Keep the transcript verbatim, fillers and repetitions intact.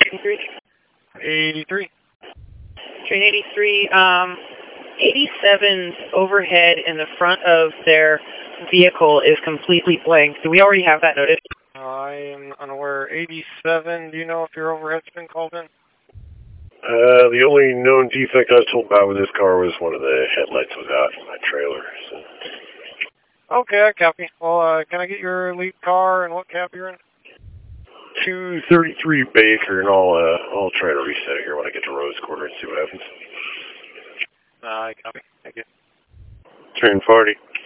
eighty-three. eighty-three. Train eighty-three, um, eighty-seven's overhead in the front of their vehicle is completely blank. Do we already have that noted? I am unaware. eighty-seven, do you know if your overhead's been called in? Uh, the only known defect I was told about with this car was one of the headlights was out in my trailer. So. Okay, I copy. Well, uh, can I get your lead car and what cab you're in? two thirty-three Baker, and I'll, uh, I'll try to reset it here when I get to Rose Quarter and see what happens. Uh, I copy. Thank you. Train forty.